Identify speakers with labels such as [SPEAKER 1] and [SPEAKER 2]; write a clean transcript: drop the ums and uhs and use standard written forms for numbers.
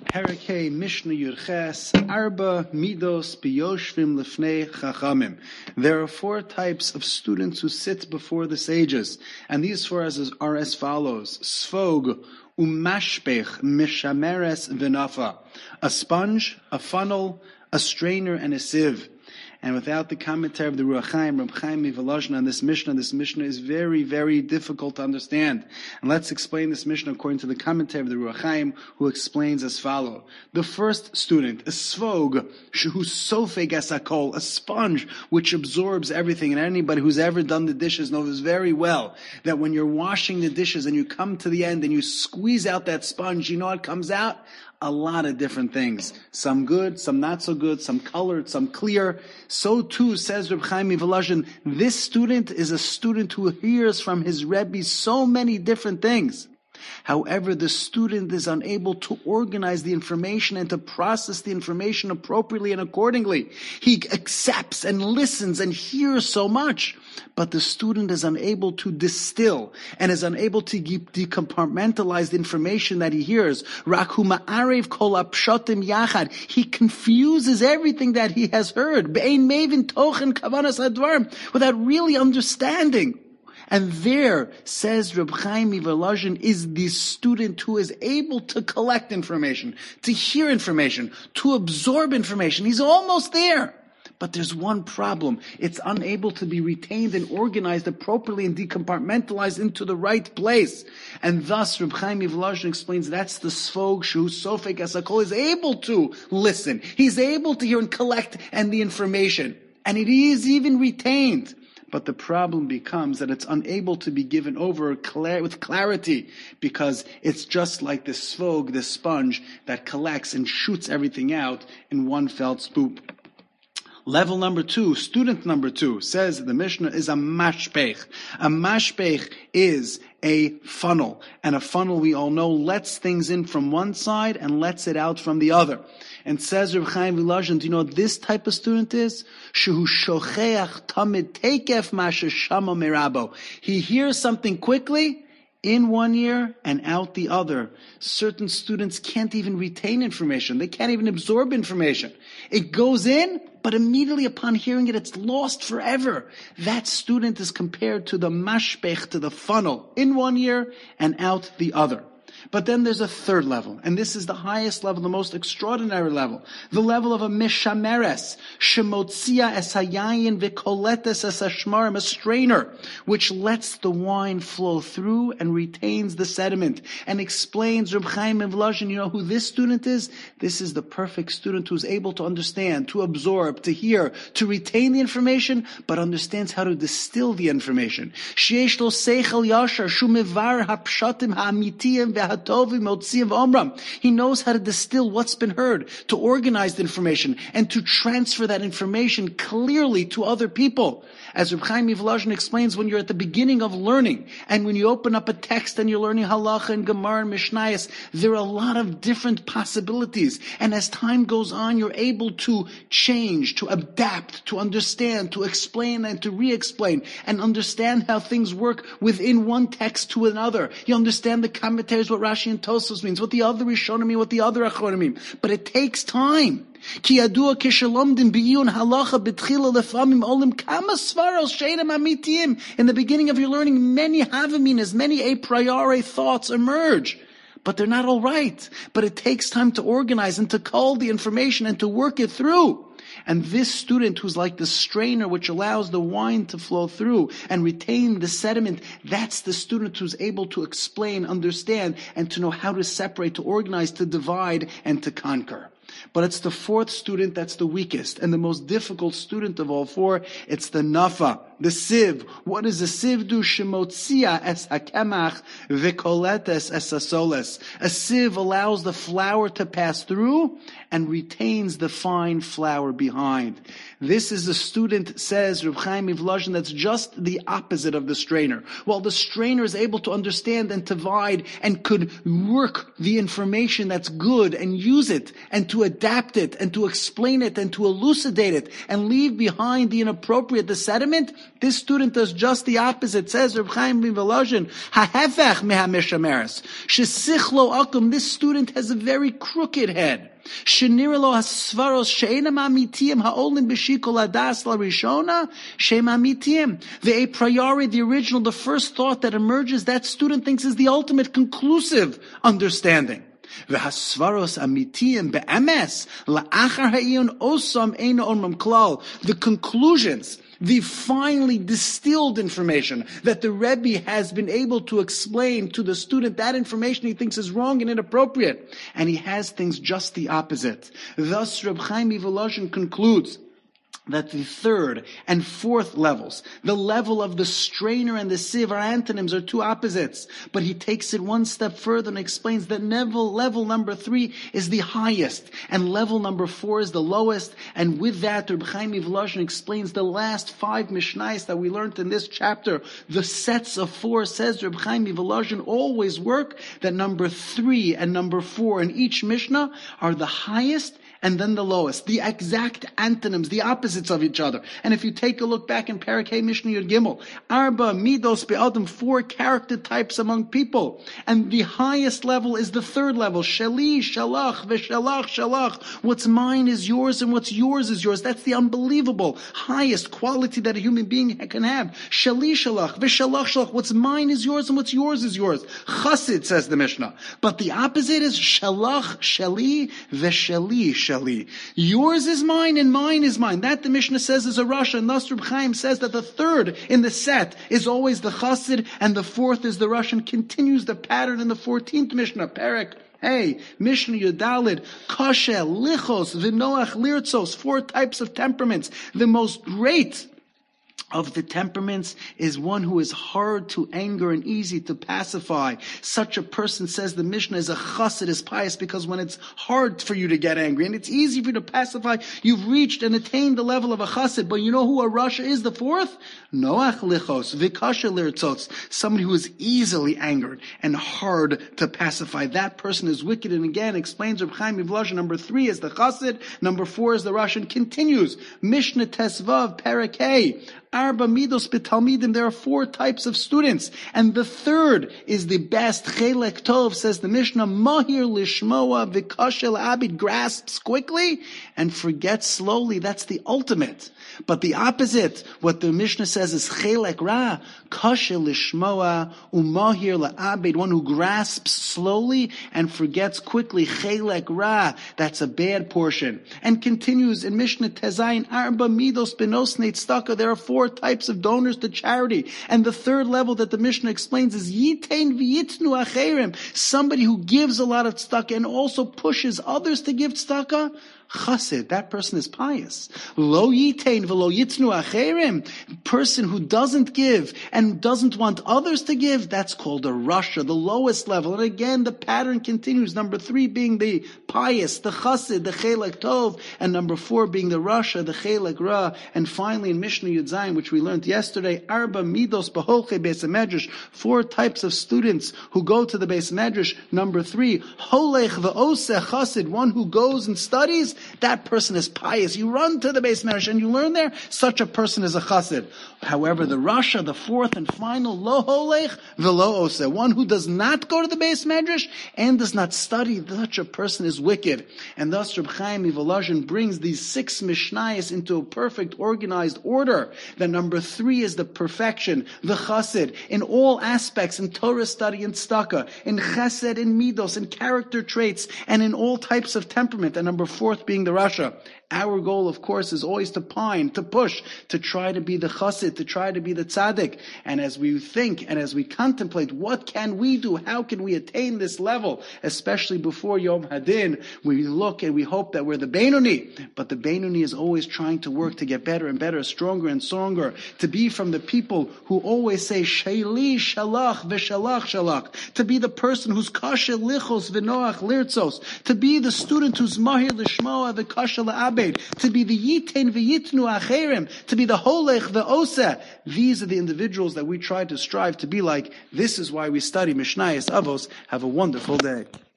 [SPEAKER 1] Perikei Mishnah Yurches Arba Midos Biyoshvim Lefnei Chachamim. There are 4 types of students who sit before the sages, and these 4 are as follows: Sfog Umashpech Mishameres V'Nafa, a sponge, a funnel, a strainer, and a sieve. And without the commentary of the Ruach Chaim, Reb Chaim Mivolozhin on this Mishnah is very, very difficult to understand. And let's explain this Mishnah according to the commentary of the Ruach Chaim, who explains as follows. The first student, a svog, shehu sofeg es hakol, a sponge which absorbs everything. And anybody who's ever done the dishes knows very well that when you're washing the dishes and you come to the end and you squeeze out that sponge, you know what comes out? A lot of different things. Some good, some not so good, some colored, some clear. So too, says Reb Chaim Mivolozhin, this student is a student who hears from his Rebbe so many different things. However, the student is unable to organize the information and to process the information appropriately and accordingly. He accepts and listens and hears so much, but the student is unable to distill and is unable to decompartmentalize the information that he hears. He confuses everything that he has heard without really understanding. And there, says Reb Chaim Mivolozhin, is the student who is able to collect information, to hear information, to absorb information. He's almost there. But there's one problem. It's unable to be retained and organized appropriately and decompartmentalized into the right place. And thus, Reb Chaim Mivolozhin explains that's the Sfog Shu Sofek es hakol is able to listen. He's able to hear and collect and the information. And it is even retained. But the problem becomes that it's unable to be given over with clarity, because it's just like the svog, the sponge, that collects and shoots everything out in one fell swoop. Level number 2, student number 2, says the Mishnah, is a mashpech. A mashpech is a funnel. And a funnel, we all know, lets things in from one side and lets it out from the other. And says Reb Chaim Mivolozhin, do you know what this type of student is? Shehu shocheach tamid tekef masha shama merabo. He hears something quickly, in one ear and out the other. Certain students can't even retain information. They can't even absorb information. It goes in, but immediately upon hearing it, it's lost forever. That student is compared to the mashpech, to the funnel, in one ear and out the other. But then there's a third level, and this is the highest level, the most extraordinary level, the level of a mishameres, shemotzia es hayayin v'koletes es hashmarim, a strainer, which lets the wine flow through and retains the sediment, and explains Reb Chaim Mivolozhin, you know who this student is? This is the perfect student who's able to understand, to absorb, to hear, to retain the information, but understands how to distill the information. Sheyesh lo seichel yashar, shu mevar hapshatim ha'amitiyim he knows how to distill what's been heard, to organize the information, and to transfer that information clearly to other people. As Reb Chaim Mivolozhin explains, when you're at the beginning of learning, and when you open up a text and you're learning halacha and gemara and mishnayos, there are a lot of different possibilities. And as time goes on, you're able to change, to adapt, to understand, to explain and to re-explain, and understand how things work within one text to another. You understand the commentaries, what Rashi and Tosfos means, what the other Rishonim mean, what the other Achronim mean. But it takes time. In the beginning of your learning, many havaminas, many a priori thoughts emerge. But they're not all right. But it takes time to organize and to cull the information and to work it through. And this student who's like the strainer which allows the wine to flow through and retain the sediment, that's the student who's able to explain, understand, and to know how to separate, to organize, to divide, and to conquer. But it's the fourth student that's the weakest and the most difficult student of all 4. It's the nafa, the sieve. What does a sieve do? Shemotzia es hakemach v'koletes es hasoles. A sieve allows the flour to pass through and retains the fine flour behind. This is a student, says Reb Chaim Mivolozhin, that's just the opposite of the strainer. While the strainer is able to understand and divide and could work the information that's good and use it and to to adapt it and to explain it and to elucidate it and leave behind the inappropriate, the sediment, this student does just the opposite. Says Reb Chaim Volozhin, hahefech mehamishameres. Shesichlo akum, this student has a very crooked head. Shenirlo hasvaros she'enam amitiyim ha'olim b'shikol adas larishona she'em amitiyim. The a priori, the original, the first thought that emerges, that student thinks is the ultimate conclusive understanding. V'hasvaros amitiyim be'emes la'achar ha'iyun osam eina onmam klal. The conclusions, the finely distilled information that the Rebbe has been able to explain to the student, that information he thinks is wrong and inappropriate. And he has things just the opposite. Thus, Reb Chaim Volozhin concludes that the third and fourth levels, the level of the strainer and the sieve, are antonyms, are two opposites. But he takes it one step further and explains that level number 3 is the highest, and level number 4 is the lowest. And with that, Reb Chaim Volozhin explains the last 5 Mishnayos that we learned in this chapter. The sets of 4, says Reb Chaim Volozhin, always work, that number 3 and number 4 in each Mishnah are the highest and then the lowest, the exact antonyms, the opposites of each other. And if you take a look back in Perek Hey Mishnah Yud Gimel, Arba Midos Be'adam, 4 character types among people, and the highest level is the third level, Shali, Shalach, V'Shalach, Shalach. What's mine is yours, and what's yours is yours. That's the unbelievable highest quality that a human being can have. Shali, Shalach, V'Shalach, Shalach. What's mine is yours, and what's yours is yours. Chassid, says the Mishnah. But the opposite is Shalach, Shali, V'Shali, Shali. Yours is mine and mine is mine. That the Mishnah says is a Rasha. And thus Reb Chaim says that the third in the set is always the Chassid and the fourth is the Rasha, and continues the pattern in the 14th Mishnah, Perek Hey, Mishnah Yudalid, Kashe, Lichos, V'Noach, Lirtzos, 4 types of temperaments. The most great of the temperaments is one who is hard to anger and easy to pacify. Such a person, says the Mishnah, is a chassid, is pious, because when it's hard for you to get angry and it's easy for you to pacify, you've reached and attained the level of a chassid. But you know who a rasha is, the fourth? Noach lichos, vikasha lirtzotz, somebody who is easily angered and hard to pacify. That person is wicked. And again, explains Reb Chaim Volozhin, number 3 is the chassid, number 4 is the rasha, and continues. Mishnah Tesvav, Perek Hey, Arba Midos B'Talmidim, there are 4 types of students, and the third is the best. Chelek Tov, says the Mishnah, Mahir Lishmoa V'Kashel Abid, grasps quickly and forgets slowly. That's the ultimate. But the opposite, what the Mishnah says is Chelek Ra, Kashel Lishmoa Umahir La'abid, one who grasps slowly and forgets quickly. Chelek Ra, that's a bad portion. And continues in Mishnah Tezayin, Arba Midos Benosnei Tzedakah, there are 4 types of donors to charity. And the third level that the Mishnah explains is Yitain V'Yitnu Acherim, somebody who gives a lot of tzedakah and also pushes others to give tzedakah. Chassid, that person is pious. Lo yitain v'lo yitnu acherim, person who doesn't give and doesn't want others to give, that's called a rasha, the lowest level. And again, the pattern continues. Number 3 being the pious, the chassid, the chelek tov, and number 4 being the rasha, the chelek ra. And finally, in Mishnah Yud Zayin, which we learned yesterday, Arba Midos B'Holchei Beis Medrash, 4 types of students who go to the Beis Medrash. Number 3, Holech v'Oseh Chassid, one who goes and studies. That person is pious. You run to the Beis Medrash and you learn there. Such a person is a chassid. However, the rasha, the fourth and final, lo holech v'lo oseh, one who does not go to the Beis Medrash and does not study, such a person is wicked. And thus Reb Chaim Volozhin brings these 6 Mishnayos into a perfect, organized order. The number 3 is the perfection, the chassid, in all aspects, in Torah study and tzedakah, in chesed, in midos, in character traits, and in all types of temperament. And number 4 being the rasha. Our goal, of course, is always to pine, to push, to try to be the chassid, to try to be the tzaddik. And as we think and as we contemplate, what can we do? How can we attain this level? Especially before Yom Hadin, we look and we hope that we're the Beinoni. But the Beinoni is always trying to work to get better and better, stronger and stronger, to be from the people who always say, Sheili shalach v'shalach shalach, to be the person who's kasher lichos v'noach lirtzos, to be the student who's mahir lishmoa v'kasher la'abed, to be the yitain v'yitnu acherim, to be the holech v'oseh. These are the individuals that we try to strive to be like. This is why we study Mishnayos Avos. Have a wonderful day.